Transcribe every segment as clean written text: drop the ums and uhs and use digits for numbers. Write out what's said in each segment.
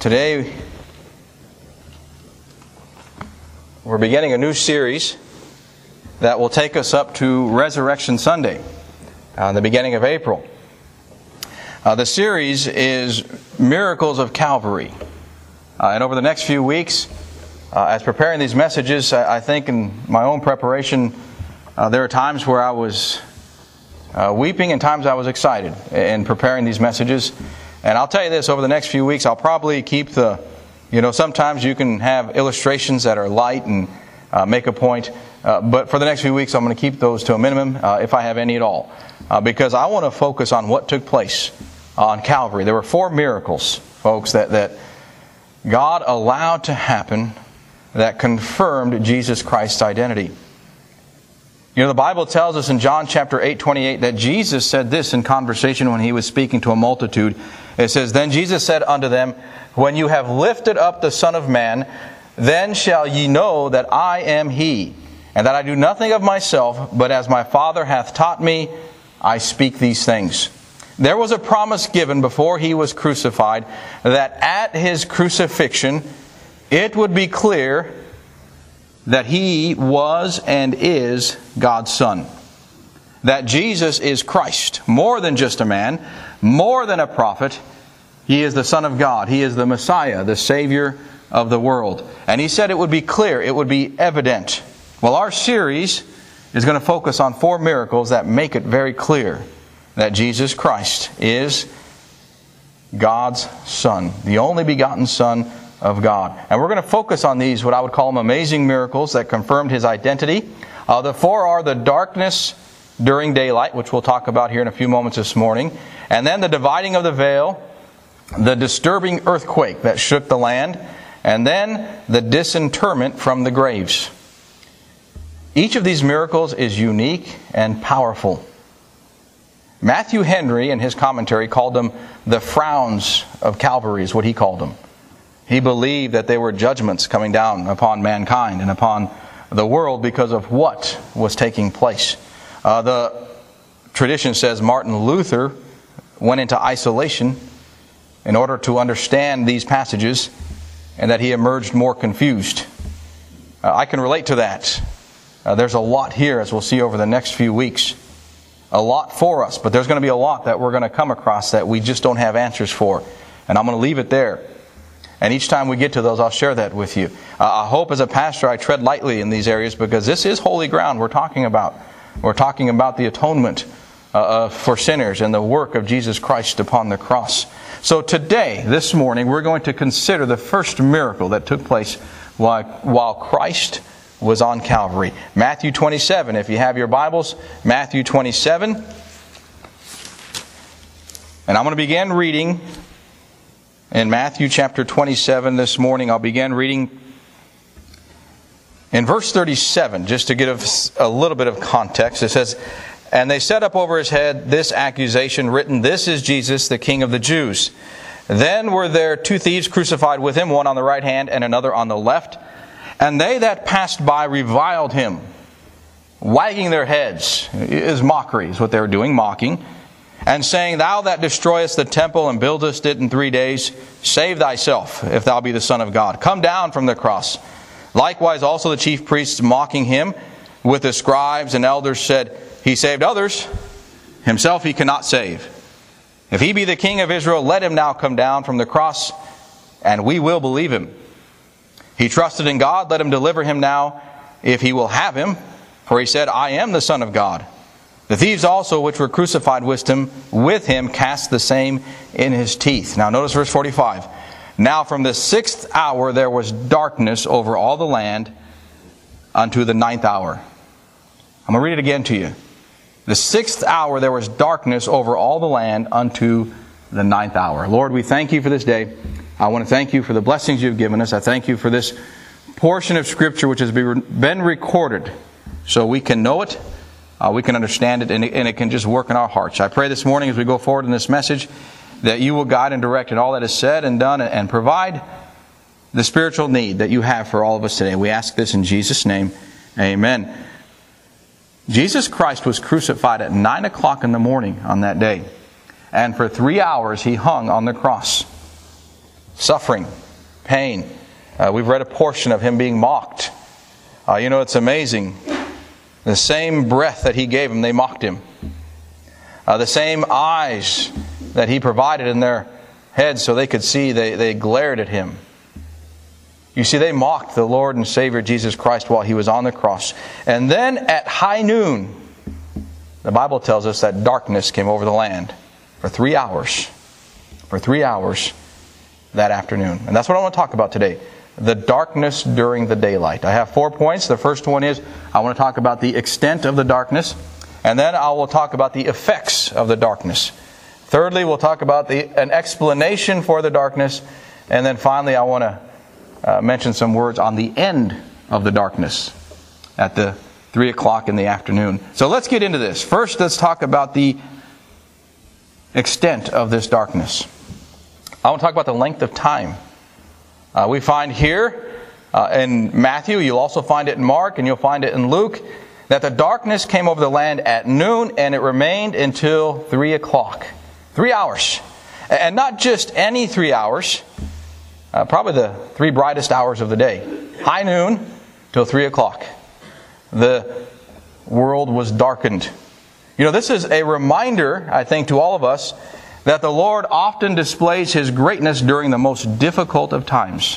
Today, we're beginning a new series that will take us up to Resurrection Sunday, the beginning of April. The series is Miracles of Calvary. And over the next few weeks, as preparing these messages, I think in my own preparation, there are times where I was weeping and times I was excited in preparing these messages. And I'll tell you this, over the next few weeks, I'll probably keep sometimes you can have illustrations that are light and make a point. But for the next few weeks, I'm going to keep those to a minimum, if I have any at all. Because I want to focus on what took place on Calvary. There were 4 miracles, folks, that God allowed to happen that confirmed Jesus Christ's identity. You know, the Bible tells us in John chapter 8:28 that Jesus said this in conversation when He was speaking to a multitude. It says, "Then Jesus said unto them, When you have lifted up the Son of Man, then shall ye know that I am He, and that I do nothing of myself, but as my Father hath taught me, I speak these things." There was a promise given before He was crucified that at His crucifixion it would be clear that He was and is God's Son. That Jesus is Christ, more than just a man, more than a prophet. He is the Son of God. He is the Messiah, the Savior of the world. And He said it would be clear, it would be evident. Well, our series is going to focus on 4 miracles that make it very clear that Jesus Christ is God's Son, the only begotten Son of God. And we're going to focus on these, what I would call them, amazing miracles that confirmed His identity. The 4 are the darkness during daylight, which we'll talk about here in a few moments this morning, and then the dividing of the veil, the disturbing earthquake that shook the land, and then the disinterment from the graves. Each of these miracles is unique and powerful. Matthew Henry, in his commentary, called them the frowns of Calvary, is what he called them. He believed that they were judgments coming down upon mankind and upon the world because of what was taking place. The tradition says Martin Luther went into isolation in order to understand these passages, and that he emerged more confused. I can relate to that. There's a lot here, as we'll see over the next few weeks. A lot for us, but there's going to be a lot that we're going to come across that we just don't have answers for. And I'm going to leave it there. And each time we get to those, I'll share that with you. I hope as a pastor I tread lightly in these areas, because this is holy ground we're talking about. We're talking about the atonement for sinners and the work of Jesus Christ upon the cross. So today, this morning, we're going to consider the first miracle that took place while Christ was on Calvary. Matthew 27, if you have your Bibles, Matthew 27. And I'm going to begin reading in Matthew chapter 27 this morning. I'll begin reading in verse 37, just to give us a little bit of context. It says, "And they set up over His head this accusation written, This is Jesus, the King of the Jews. Then were there 2 thieves crucified with Him, one on the right hand and another on the left. And they that passed by reviled Him, wagging their heads," is mockery, is what they were doing, mocking, "and saying, Thou that destroyest the temple and buildest it in 3 days, save thyself, if thou be the Son of God. Come down from the cross. Likewise also the chief priests, mocking Him, with the scribes and elders, said, He saved others, Himself He cannot save. If He be the King of Israel, let Him now come down from the cross, and we will believe Him. He trusted in God, let Him deliver Him now, if He will have Him. For He said, I am the Son of God. The thieves also which were crucified with him cast the same in His teeth." Now notice verse 45. "Now from the 6th hour there was darkness over all the land unto the 9th hour." I'm going to read it again to you. "The 6th hour there was darkness over all the land unto the 9th hour." Lord, we thank You for this day. I want to thank You for the blessings You've given us. I thank You for this portion of Scripture which has been recorded so we can know it, we can understand it, and it can just work in our hearts. I pray this morning as we go forward in this message that You will guide and direct in all that is said and done, and provide the spiritual need that You have for all of us today. We ask this in Jesus' name. Amen. Jesus Christ was crucified at 9 o'clock in the morning on that day. And for 3 hours He hung on the cross. suffering, pain. We've read a portion of Him being mocked. It's amazing. The same breath that He gave them, they mocked Him. The same eyes that He provided in their heads so they could see, they glared at Him. You see, they mocked the Lord and Savior Jesus Christ while He was on the cross. And then at high noon, the Bible tells us that darkness came over the land for 3 hours. For 3 hours that afternoon. And that's what I want to talk about today. The darkness during the daylight. I have 4 points. The first one is I want to talk about the extent of the darkness. And then I will talk about the effects of the darkness. Thirdly, we'll talk about an explanation for the darkness. And then finally, I want to mention some words on the end of the darkness at the 3 o'clock in the afternoon. So let's get into this. First, let's talk about the extent of this darkness. I want to talk about the length of time. We find here in Matthew, you'll also find it in Mark, and you'll find it in Luke, that the darkness came over the land at noon, and it remained until 3 o'clock. 3 hours. And not just any 3 hours, probably the 3 brightest hours of the day. High noon till 3 o'clock. The world was darkened. This is a reminder, I think, to all of us that the Lord often displays His greatness during the most difficult of times.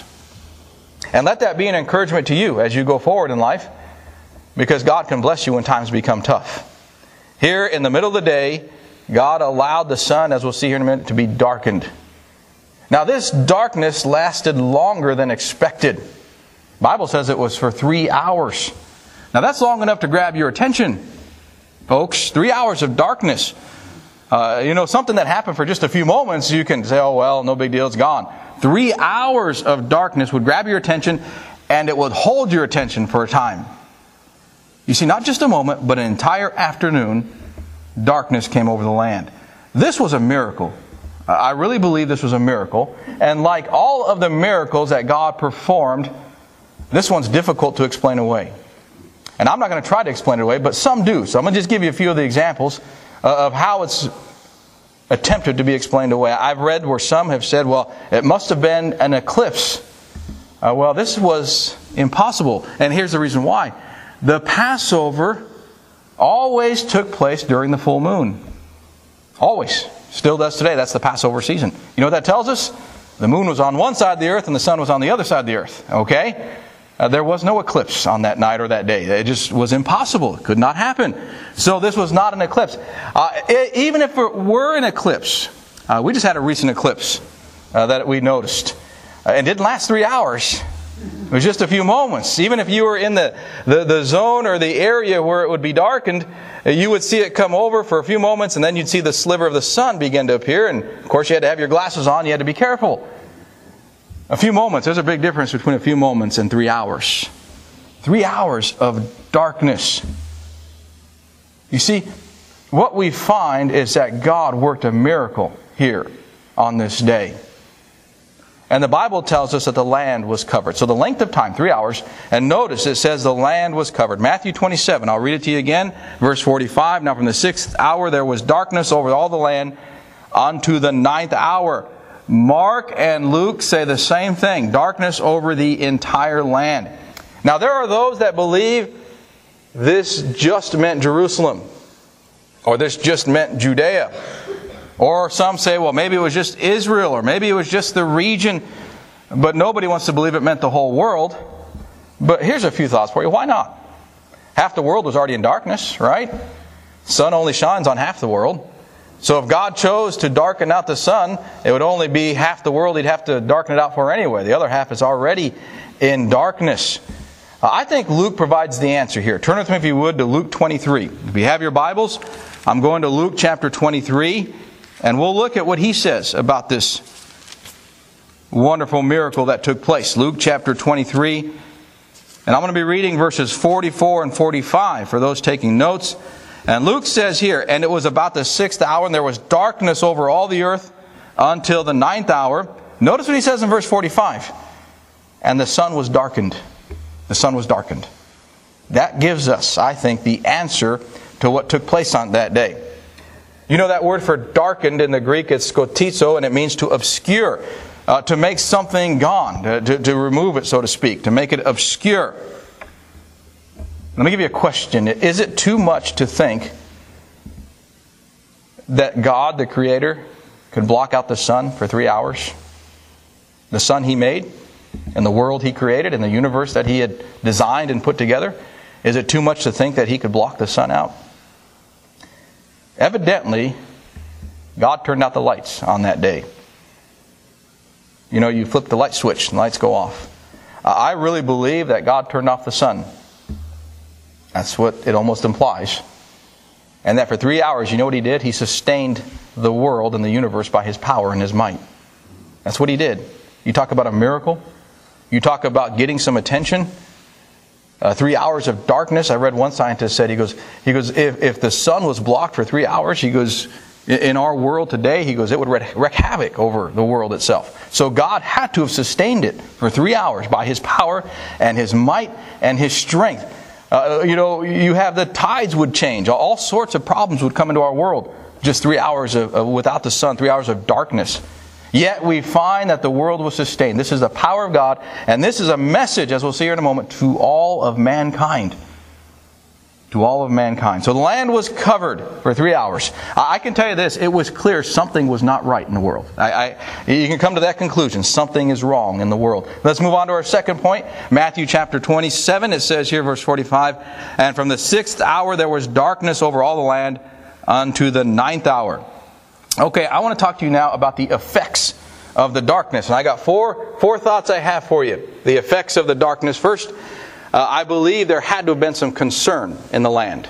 And let that be an encouragement to you as you go forward in life, because God can bless you when times become tough. Here in the middle of the day, God allowed the sun, as we'll see here in a minute, to be darkened. Now this darkness lasted longer than expected. The Bible says it was for 3 hours. Now that's long enough to grab your attention, folks. 3 hours of darkness. Something that happened for just a few moments, you can say, oh, well, no big deal, it's gone. 3 hours of darkness would grab your attention, and it would hold your attention for a time. You see, not just a moment, but an entire afternoon, darkness came over the land. This was a miracle. I really believe this was a miracle. And like all of the miracles that God performed, this one's difficult to explain away. And I'm not going to try to explain it away, but some do. So I'm going to just give you a few of the examples of how it's attempted to be explained away. I've read where some have said, well, it must have been an eclipse. Well, this was impossible. And here's the reason why. The Passover always took place during the full moon. Always. Still does today. That's the Passover season. You know what that tells us? The moon was on one side of the earth and the sun was on the other side of the earth. Okay? There was no eclipse on that night or that day. It just was impossible. It could not happen. So this was not an eclipse. Even if it were an eclipse, we just had a recent eclipse that we noticed. It didn't last 3 hours. It was just a few moments. Even if you were in the zone or the area where it would be darkened, you would see it come over for a few moments, and then you'd see the sliver of the sun begin to appear. And of course, you had to have your glasses on. You had to be careful. A few moments. There's a big difference between a few moments and 3 hours. 3 hours of darkness. You see, what we find is that God worked a miracle here on this day. And the Bible tells us that the land was covered. So the length of time, 3 hours. And notice it says the land was covered. Matthew 27, I'll read it to you again. Verse 45, now from the 6th hour there was darkness over all the land unto the 9th hour. Mark and Luke say the same thing. Darkness over the entire land. Now there are those that believe this just meant Jerusalem. Or this just meant Judea. Or some say, well, maybe it was just Israel. Or maybe it was just the region. But nobody wants to believe it meant the whole world. But here's a few thoughts for you. Why not? Half the world was already in darkness, right? The sun only shines on half the world. So if God chose to darken out the sun, it would only be half the world He'd have to darken it out for anyway. The other half is already in darkness. I think Luke provides the answer here. Turn with me, if you would, to Luke 23. If you have your Bibles, I'm going to Luke chapter 23, and we'll look at what he says about this wonderful miracle that took place. Luke chapter 23, and I'm going to be reading verses 44 and 45 for those taking notes. And Luke says here, and it was about the 6th hour, and there was darkness over all the earth until the 9th hour. Notice what he says in verse 45. And the sun was darkened. The sun was darkened. That gives us, I think, the answer to what took place on that day. You know that word for darkened in the Greek, it's skotizo, and it means to obscure. to make something gone, to remove it, so to speak, to make it obscure. Let me give you a question. Is it too much to think that God, the Creator, could block out the sun for 3 hours? The sun He made, and the world He created, and the universe that He had designed and put together? Is it too much to think that He could block the sun out? Evidently, God turned out the lights on that day. You know, you flip the light switch and the lights go off. I really believe that God turned off the sun. That's what it almost implies. And that for 3 hours, you know what He did? He sustained the world and the universe by His power and His might. That's what He did. You talk about a miracle. You talk about getting some attention. 3 hours of darkness. I read one scientist said, he goes, if the sun was blocked for 3 hours, he goes, in our world today, he goes, it would wreak havoc over the world itself. So God had to have sustained it for 3 hours by His power and His might and His strength. You have the tides would change. All sorts of problems would come into our world. Just 3 hours without the sun, 3 hours of darkness. Yet we find that the world was sustained. This is the power of God, and this is a message, as we'll see here in a moment, to all of mankind. To all of mankind. So the land was covered for 3 hours. I can tell you this, it was clear something was not right in the world. You can come to that conclusion. Something is wrong in the world. Let's move on to our second point. Matthew chapter 27, it says here, verse 45, and from the 6th hour there was darkness over all the land unto the 9th hour. Okay, I want to talk to you now about the effects of the darkness. And I got four thoughts I have for you. The effects of the darkness. First, I believe there had to have been some concern in the land.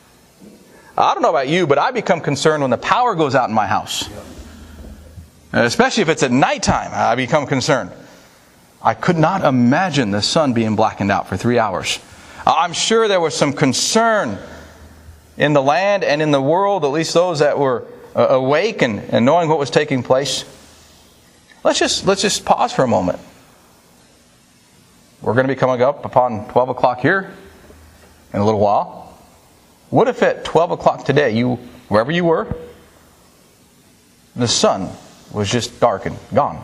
I don't know about you, but I become concerned when the power goes out in my house. Especially if it's at nighttime, I become concerned. I could not imagine the sun being blackened out for 3 hours. I'm sure there was some concern in the land and in the world, at least those that were awake and knowing what was taking place. Let's just pause for a moment. We're going to be coming up upon 12 o'clock here in a little while. What if at 12 o'clock today, wherever you were, the sun was just darkened, gone?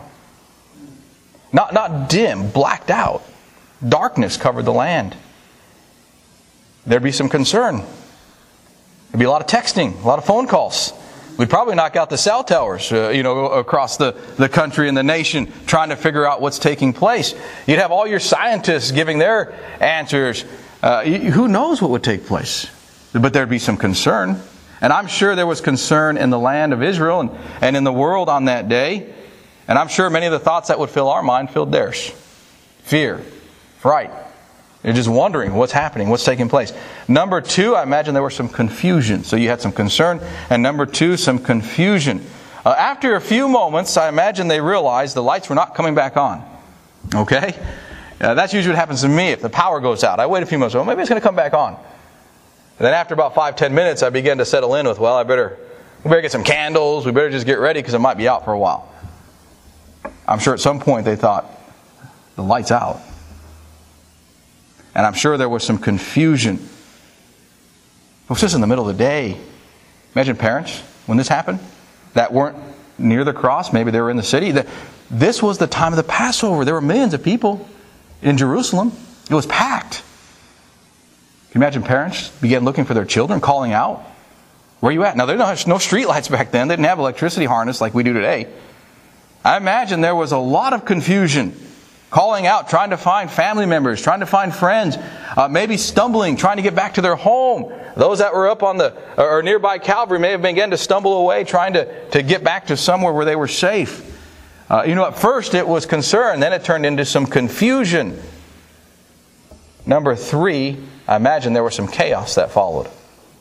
Not dim, blacked out. Darkness covered the land. There'd be some concern. There'd be a lot of texting, a lot of phone calls. We'd probably knock out the cell towers, across the country and the nation, trying to figure out what's taking place. You'd have all your scientists giving their answers. Who knows what would take place? But there'd be some concern. And I'm sure there was concern in the land of Israel and in the world on that day. And I'm sure many of the thoughts that would fill our mind filled theirs. Fear, fright. You're just wondering what's happening, what's taking place. Number two, I imagine there was some confusion. So you had some concern. And number two, some confusion. After a few moments, I imagine they realized the lights were not coming back on. Okay? That's usually what happens to me if the power goes out. I wait a few moments, well, maybe it's going to come back on. And then after about 5-10 minutes, I begin to settle in with, we better get some candles. We better just get ready because it might be out for a while. I'm sure at some point they thought, the light's out. And I'm sure there was some confusion. It was just in the middle of the day. Imagine parents, when this happened, that weren't near the cross. Maybe they were in the city. This was the time of the Passover. There were millions of people in Jerusalem. It was packed. Can you imagine parents began looking for their children, calling out? Where are you at? Now, there was no street lights back then. They didn't have electricity harness like we do today. I imagine there was a lot of confusion. Calling out, trying to find family members, trying to find friends, maybe stumbling, trying to get back to their home. Those that were up on or nearby Calvary may have begun to stumble away, trying to get back to somewhere where they were safe. At first it was concern, then it turned into some confusion. Number three, I imagine there was some chaos that followed.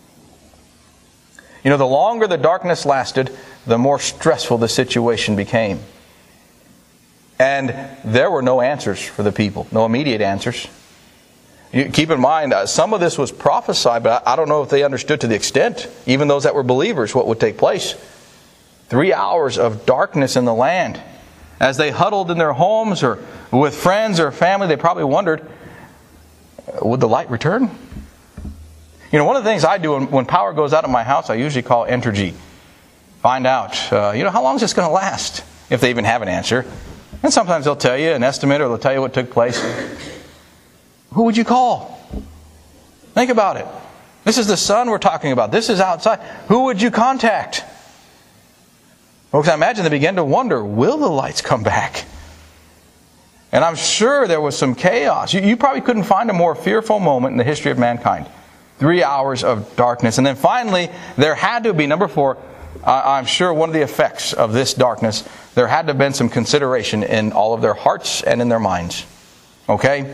The longer the darkness lasted, the more stressful the situation became. And there were no answers for the people, no immediate answers. Keep in mind, some of this was prophesied, but I don't know if they understood to the extent, even those that were believers, what would take place. 3 hours of darkness in the land. As they huddled in their homes or with friends or family, they probably wondered, would the light return? One of the things I do when power goes out at my house, I usually call Entergy. Find out, how long is this going to last? If they even have an answer. And sometimes they'll tell you an estimate or they'll tell you what took place. Who would you call? Think about it. This is the sun we're talking about. This is outside. Who would you contact? Folks, I imagine they began to wonder, will the lights come back? And I'm sure there was some chaos. You probably couldn't find a more fearful moment in the history of mankind. 3 hours of darkness. And then finally, there had to be, number 4, I'm sure one of the effects of this darkness, there had to have been some consideration in all of their hearts and in their minds. Okay?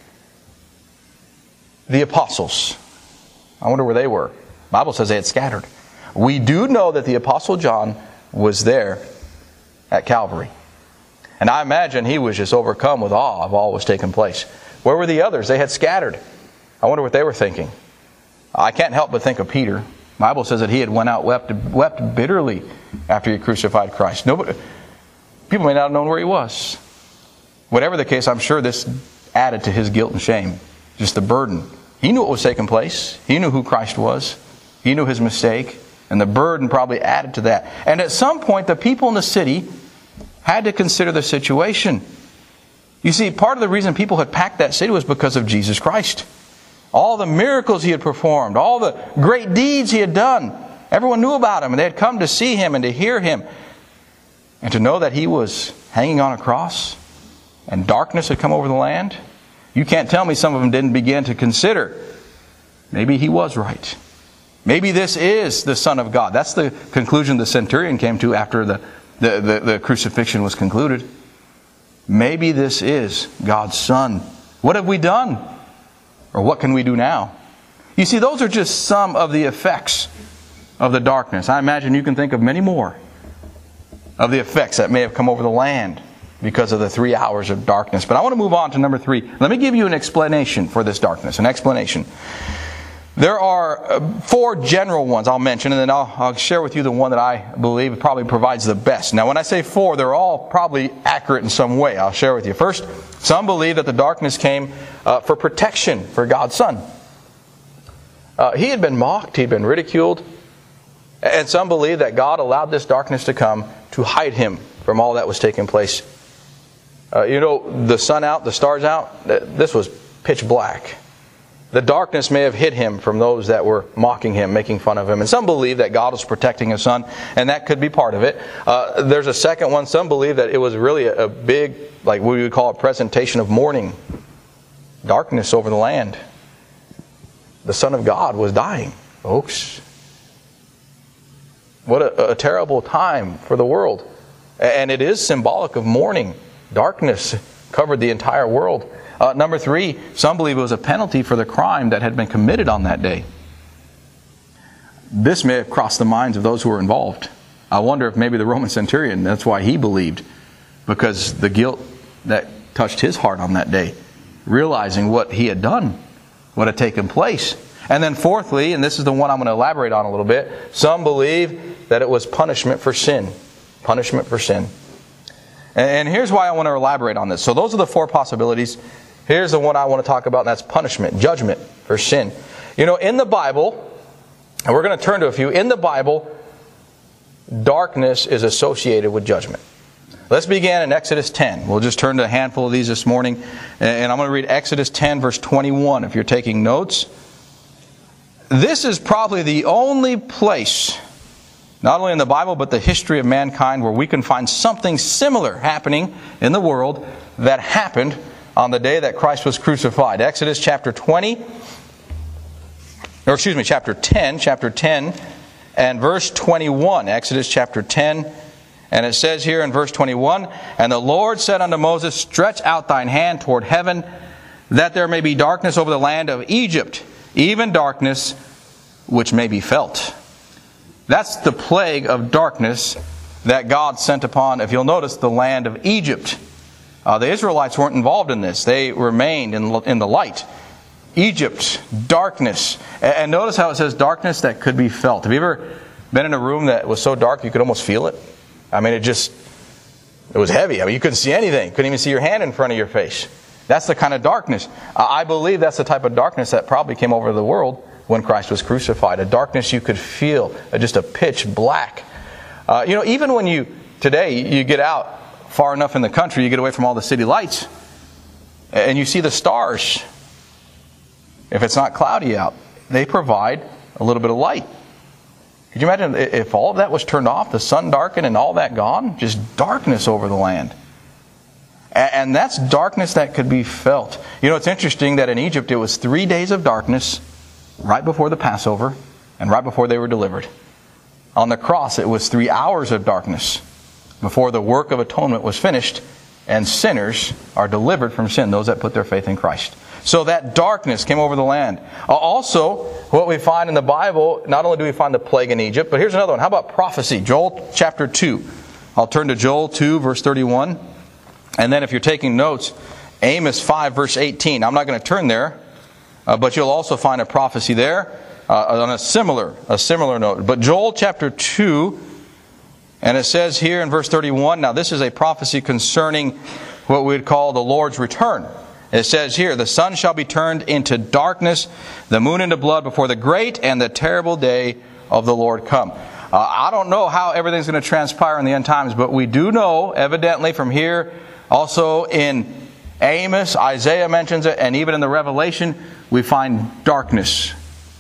The apostles. I wonder where they were. The Bible says they had scattered. We do know that the Apostle John was there at Calvary. And I imagine he was just overcome with awe of all that was taking place. Where were the others? They had scattered. I wonder what they were thinking. I can't help but think of Peter. The Bible says that he had went out, wept bitterly after he crucified Christ. People may not have known where he was. Whatever the case, I'm sure this added to his guilt and shame. Just the burden. He knew what was taking place. He knew who Christ was. He knew his mistake. And the burden probably added to that. And at some point, the people in the city had to consider the situation. You see, part of the reason people had packed that city was because of Jesus Christ. All the miracles he had performed, all the great deeds he had done. Everyone knew about him, and they had come to see him and to hear him. And to know that he was hanging on a cross and darkness had come over the land. You can't tell me some of them didn't begin to consider, maybe he was right. Maybe this is the Son of God. That's the conclusion the centurion came to after the crucifixion was concluded. Maybe this is God's Son. What have we done? Or what can we do now? You see, those are just some of the effects of the darkness. I imagine you can think of many more of the effects that may have come over the land because of the 3 hours of darkness. But I want to move on to number 3. Let me give you an explanation for this darkness. An explanation. There are 4 general ones I'll mention, and then I'll share with you the one that I believe probably provides the best. Now, when I say 4, they're all probably accurate in some way. I'll share with you. First, some believe that the darkness came for protection for God's Son. He had been mocked, he'd been ridiculed, and some believe that God allowed this darkness to come to hide him from all that was taking place. The sun out, the stars out, this was pitch black. The darkness may have hid him from those that were mocking him, making fun of him. And some believe that God was protecting his Son, and that could be part of it. There's a second one. Some believe that it was really a big, like what we would call a presentation of mourning. Darkness over the land. The Son of God was dying, folks. What a terrible time for the world. And it is symbolic of mourning. Darkness covered the entire world. Number 3, some believe it was a penalty for the crime that had been committed on that day. This may have crossed the minds of those who were involved. I wonder if maybe the Roman centurion, that's why he believed, because the guilt that touched his heart on that day, realizing what he had done, what had taken place. And then fourthly, and this is the one I'm going to elaborate on a little bit, some believe that it was punishment for sin. Punishment for sin. And here's why I want to elaborate on this. So those are the 4 possibilities. Here's the one I want to talk about, and that's punishment, judgment for sin. In the Bible, and we're going to turn to a few, in the Bible, darkness is associated with judgment. Let's begin in Exodus 10. We'll just turn to a handful of these this morning. And I'm going to read Exodus 10, verse 21, if you're taking notes. This is probably the only place, not only in the Bible, but the history of mankind, where we can find something similar happening in the world that happened on the day that Christ was crucified. Exodus chapter 10, chapter 10 and verse 21. Exodus chapter 10, and it says here in verse 21, "And the Lord said unto Moses, Stretch out thine hand toward heaven, that there may be darkness over the land of Egypt, even darkness which may be felt." That's the plague of darkness that God sent upon, if you'll notice, the land of Egypt. The Israelites weren't involved in this. They remained in the light. Egypt, darkness. And notice how it says darkness that could be felt. Have you ever been in a room that was so dark you could almost feel it? I mean, it was heavy. I mean, you couldn't see anything. Couldn't even see your hand in front of your face. That's the kind of darkness. I believe that's the type of darkness that probably came over the world when Christ was crucified. A darkness you could feel, just a pitch black. Even when today you get out far enough in the country, you get away from all the city lights, and you see the stars. If it's not cloudy out, they provide a little bit of light. Could you imagine if all of that was turned off, the sun darkened and all that gone? Just darkness over the land. And that's darkness that could be felt. You know, it's interesting that in Egypt it was 3 days of darkness right before the Passover and right before they were delivered. On the cross it was 3 hours of darkness before the work of atonement was finished and sinners are delivered from sin, those that put their faith in Christ. So that darkness came over the land. Also, what we find in the Bible, not only do we find the plague in Egypt, but here's another one. How about prophecy? Joel chapter 2. I'll turn to Joel 2, verse 31. And then if you're taking notes, Amos 5, verse 18. I'm not going to turn there, but you'll also find a prophecy there on a similar note. But Joel chapter 2, and it says here in verse 31, now this is a prophecy concerning what we would call the Lord's return. It says here, the sun shall be turned into darkness, the moon into blood before the great and the terrible day of the Lord come. I don't know how everything's going to transpire in the end times, but we do know, evidently from here, also in Amos, Isaiah mentions it, and even in the Revelation, we find darkness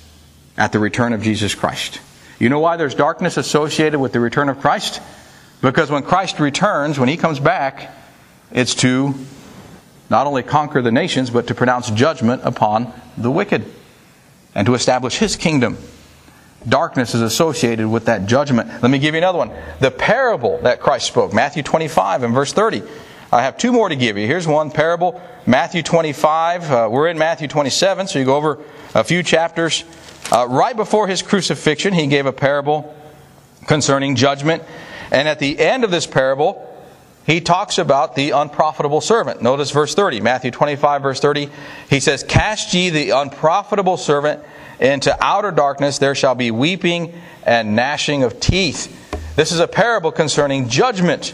at the return of Jesus Christ. You know why there's darkness associated with the return of Christ? Because when Christ returns, when He comes back, it's to not only conquer the nations, but to pronounce judgment upon the wicked and to establish His kingdom. Darkness is associated with that judgment. Let me give you another one. The parable that Christ spoke, Matthew 25 and verse 30. I have two more to give you. Here's one parable, Matthew 25. We're in Matthew 27, so you go over a few chapters. Right before His crucifixion, He gave a parable concerning judgment. And at the end of this parable, He talks about the unprofitable servant. Notice verse 30, Matthew 25, verse 30. He says, "Cast ye the unprofitable servant into outer darkness, there shall be weeping and gnashing of teeth." This is a parable concerning judgment.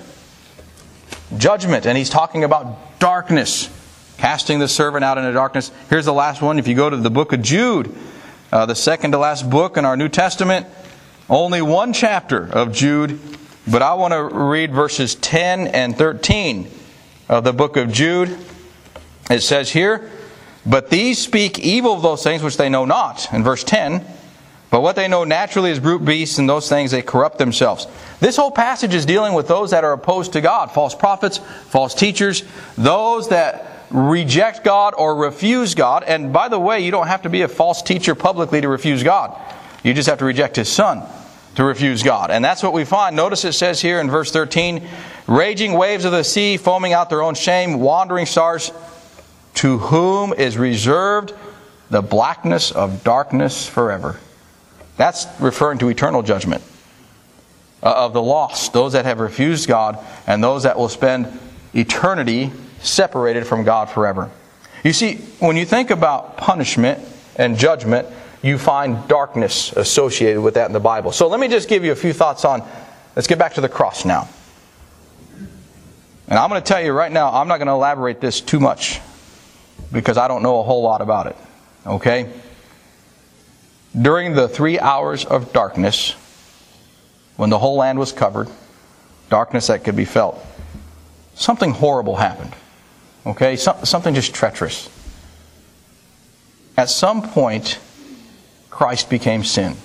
Judgment. And He's talking about darkness. Casting the servant out into darkness. Here's the last one. If you go to the book of Jude, the second to last book in our New Testament, only one chapter of Jude. But I want to read verses 10 and 13 of the book of Jude. It says here, "But these speak evil of those things which they know not." In verse 10, "But what they know naturally is brute beasts, and those things they corrupt themselves." This whole passage is dealing with those that are opposed to God. False prophets, false teachers, those that reject God or refuse God. And by the way, you don't have to be a false teacher publicly to refuse God. You just have to reject His Son to refuse God. And that's what we find. Notice it says here in verse 13, "Raging waves of the sea, foaming out their own shame, wandering stars, to whom is reserved the blackness of darkness forever." That's referring to eternal judgment of the lost, those that have refused God, and those that will spend eternity separated from God forever. You see, when you think about punishment and judgment, you find darkness associated with that in the Bible. So let me just give you a few thoughts on, let's get back to the cross now. And I'm going to tell you right now, I'm not going to elaborate this too much because I don't know a whole lot about it. Okay? During the 3 hours of darkness, when the whole land was covered, darkness that could be felt, something horrible happened. Okay? Something just treacherous. At some point, Christ became sin.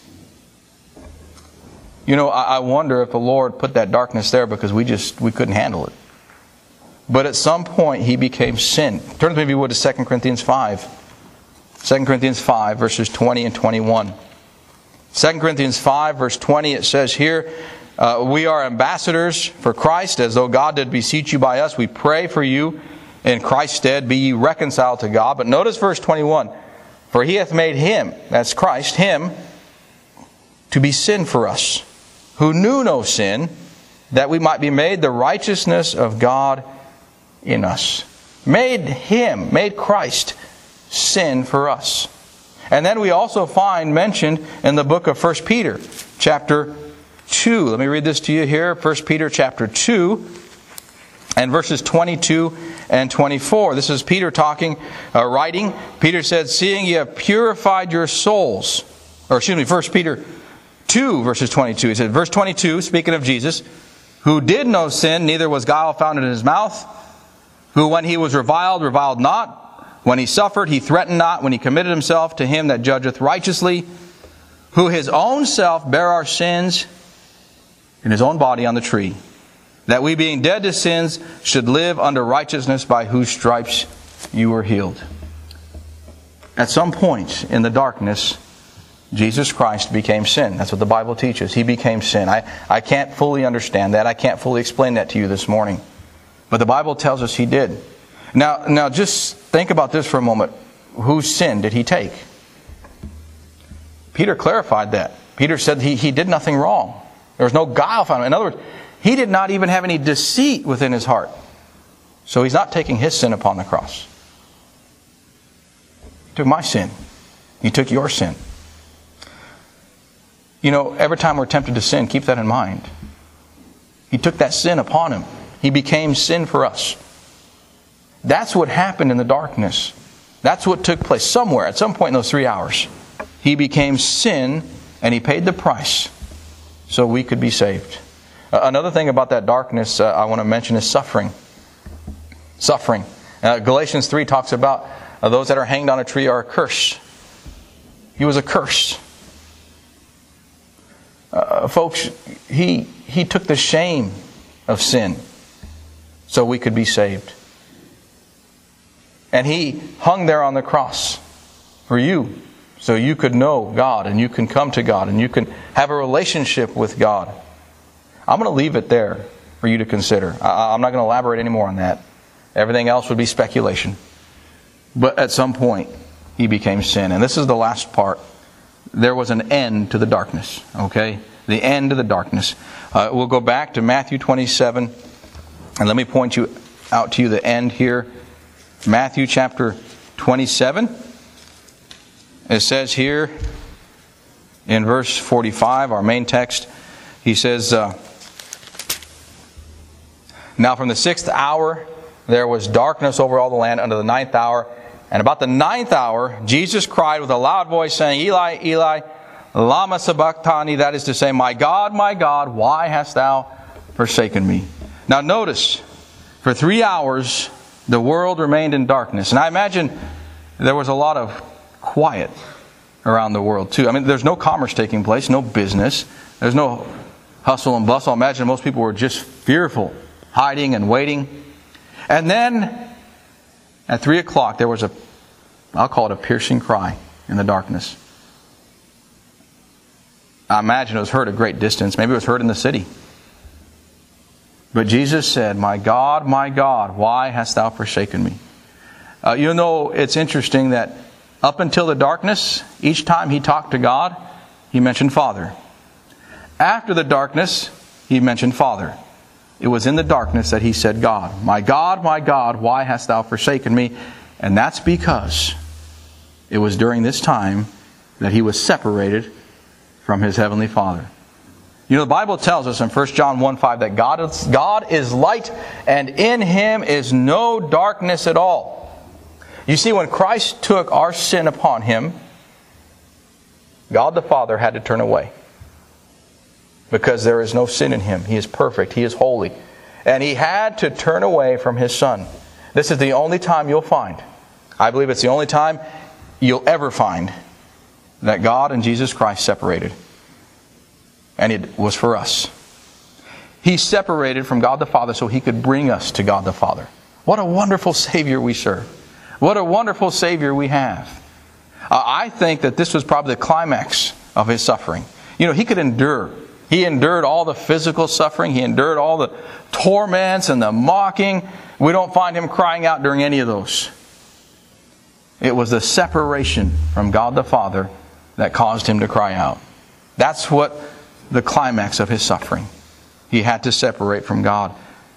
You know, I wonder if the Lord put that darkness there because we couldn't handle it. But at some point He became sin. Turn with me, if you would, to 2 Corinthians 5. 2 Corinthians 5, verses 20 and 21. 2 Corinthians 5, verse 20, it says here, "We are ambassadors for Christ, as though God did beseech you by us. We pray for you in Christ's stead, be ye reconciled to God." But notice verse 21. "For He hath made Him," that's Christ, Him, "to be sin for us, who knew no sin, that we might be made the righteousness of God in us." Made Him, made Christ, sin for us. And then we also find mentioned in the book of 1 Peter, chapter 2. Let me read this to you here. 1 Peter chapter 2 and verses 22 and 24. This is Peter talking, writing. Peter said, "Seeing ye have purified your souls," or excuse me, 1 Peter 2, verses 22. He said, verse 22, speaking of Jesus, who did no sin, neither was guile found in his mouth, who when he was reviled, reviled not, when he suffered, he threatened not, when he committed himself to him that judgeth righteously, who his own self bare our sins in his own body on the tree, that we being dead to sins should live unto righteousness, by whose stripes you were healed. At some point in the darkness, Jesus Christ became sin. That's what the Bible teaches. He became sin. I can't fully understand that. I can't fully explain that to you this morning. But the Bible tells us He did. Now just think about this for a moment. Whose sin did He take? Peter clarified that. Peter said he did nothing wrong. There was no guile found. In other words, he did not even have any deceit within his heart. So He's not taking His sin upon the cross. He took my sin. He took your sin. You know, every time we're tempted to sin, keep that in mind. He took that sin upon Him. He became sin for us. That's what happened in the darkness. That's what took place somewhere, at some point in those 3 hours. He became sin, and He paid the price so we could be saved. Another thing about that darkness I want to mention is suffering. Suffering. Galatians 3 talks about those that are hanged on a tree are a curse. He was a curse. Folks, he took the shame of sin so we could be saved. And He hung there on the cross for you, so you could know God, and you can come to God, and you can have a relationship with God. I'm going to leave it there for you to consider. I'm not going to elaborate any more on that. Everything else would be speculation. But at some point, He became sin. And this is the last part. There was an end to the darkness. Okay? The end of the darkness. We'll go back to Matthew 27. And let me point out to you the end here. Matthew chapter 27. It says here in verse 45, our main text, He says, Now from the 6th hour there was darkness over all the land unto the 9th hour. And about the 9th hour, Jesus cried with a loud voice, saying, Eli, Eli, lama sabachthani, that is to say, my God, why hast thou forsaken me? Now notice, for 3 hours the world remained in darkness. And I imagine there was a lot of quiet around the world too. I mean, there's no commerce taking place, no business. There's no hustle and bustle. I imagine most people were just fearful, hiding and waiting. And then at 3 o'clock there was I'll call it a piercing cry in the darkness. I imagine it was heard a great distance. Maybe it was heard in the city. But Jesus said, my God, why hast thou forsaken me? You know, it's interesting that up until the darkness, each time He talked to God, He mentioned Father. After the darkness, He mentioned Father. It was in the darkness that He said, God, my God, why hast thou forsaken me? And that's because it was during this time that He was separated from His Heavenly Father. You know, the Bible tells us in 1 John 1:5 that God is light, and in Him is no darkness at all. You see, when Christ took our sin upon Him, God the Father had to turn away. Because there is no sin in Him. He is perfect. He is holy. And He had to turn away from His Son. This is the only time you'll find, I believe it's the only time you'll ever find, that God and Jesus Christ separated. And it was for us. He separated from God the Father so He could bring us to God the Father. What a wonderful Savior we serve. What a wonderful Savior we have. I think that this was probably the climax of His suffering. You know, He could endure. He endured all the physical suffering. He endured all the torments and the mocking. We don't find Him crying out during any of those. It was the separation from God the Father that caused Him to cry out. That's what the climax of His suffering. He had to separate from God.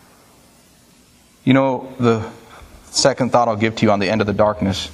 You know, the second thought I'll give to you on the end of the darkness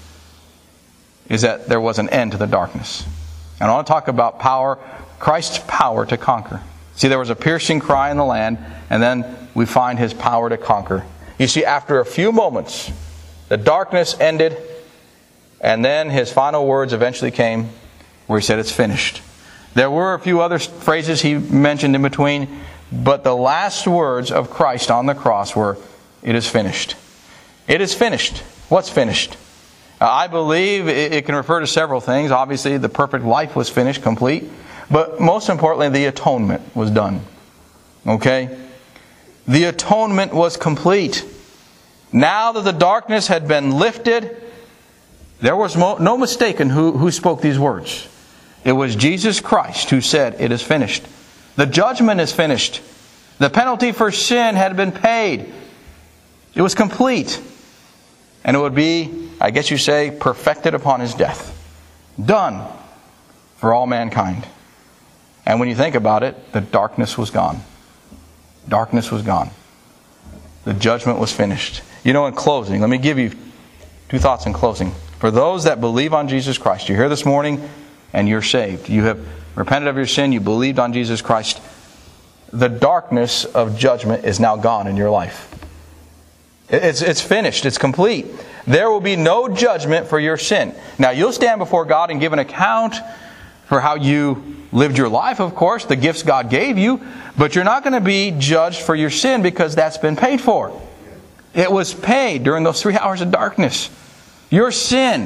is that there was an end to the darkness. And I want to talk about power, Christ's power to conquer. See, there was a piercing cry in the land, and then we find His power to conquer. You see, after a few moments, the darkness ended, and then His final words eventually came where He said, it's finished. There were a few other phrases He mentioned in between, But the last words of Christ on the cross were, "It is finished." It is finished. What's finished? I believe it can refer to several things. Obviously, the perfect life was finished, complete. But most importantly, the atonement was done. Okay? The atonement was complete. Now that the darkness had been lifted, there was no mistake in who spoke these words. It was Jesus Christ who said, "It is finished." The judgment is finished. The penalty for sin had been paid. It was complete. And it would be, I guess you say, perfected upon His death. Done for all mankind. And when you think about it, the darkness was gone. Darkness was gone. The judgment was finished. You know, in closing, let me give you 2 thoughts in closing. For those that believe on Jesus Christ, you're here this morning and you're saved. You have repented of your sin, you believed on Jesus Christ. The darkness of judgment is now gone in your life. It's finished. It's complete. There will be no judgment for your sin. Now, you'll stand before God and give an account for how you lived your life, of course, the gifts God gave you, but you're not going to be judged for your sin because that's been paid for. It was paid during those 3 hours of darkness. Your sin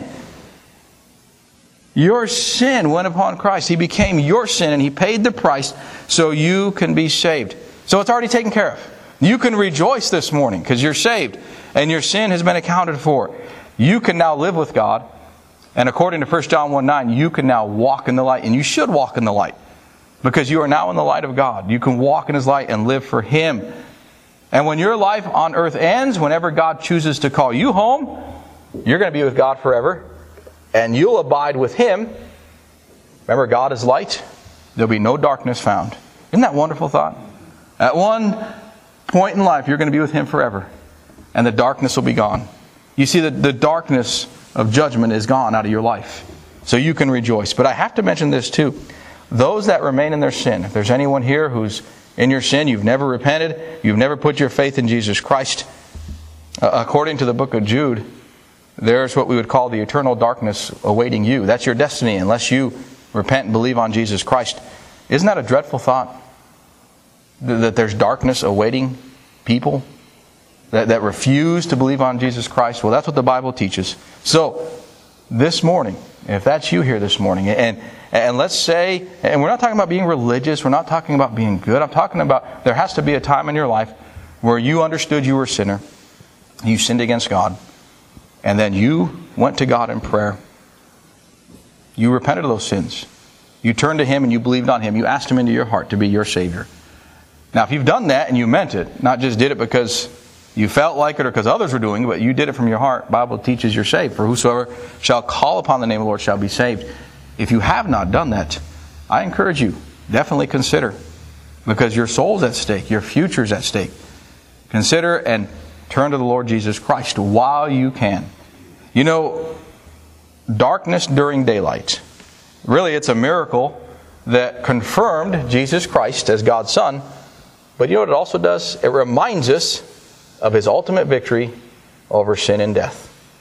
went upon Christ. He became your sin and He paid the price so you can be saved. So it's already taken care of. You can rejoice this morning because you're saved and your sin has been accounted for. You can now live with God. And according to 1 John 1:9, you can now walk in the light. And you should walk in the light because you are now in the light of God. You can walk in His light and live for Him. And when your life on earth ends, whenever God chooses to call you home, you're going to be with God forever. And you'll abide with Him. Remember, God is light. There'll be no darkness found. Isn't that a wonderful thought? At one point in life, you're going to be with Him forever. And the darkness will be gone. You see, the darkness of judgment is gone out of your life. So you can rejoice. But I have to mention this too. Those that remain in their sin, if there's anyone here who's in your sin, you've never repented, you've never put your faith in Jesus Christ, according to the book of Jude, there's what we would call the eternal darkness awaiting you. That's your destiny unless you repent and believe on Jesus Christ. Isn't that a dreadful thought? That there's darkness awaiting people that refuse to believe on Jesus Christ? Well, that's what the Bible teaches. So, this morning, if that's you here this morning, and let's say, and we're not talking about being religious, we're not talking about being good, I'm talking about there has to be a time in your life where you understood you were a sinner, you sinned against God, and then you went to God in prayer. You repented of those sins. You turned to Him and you believed on Him. You asked Him into your heart to be your Savior. Now, if you've done that and you meant it, not just did it because you felt like it or because others were doing it, but you did it from your heart, the Bible teaches you're saved. For whosoever shall call upon the name of the Lord shall be saved. If you have not done that, I encourage you, definitely consider. Because your soul's at stake, your future's at stake. Consider and turn to the Lord Jesus Christ while you can. You know, darkness during daylight. Really, it's a miracle that confirmed Jesus Christ as God's Son. But you know what it also does? It reminds us of His ultimate victory over sin and death.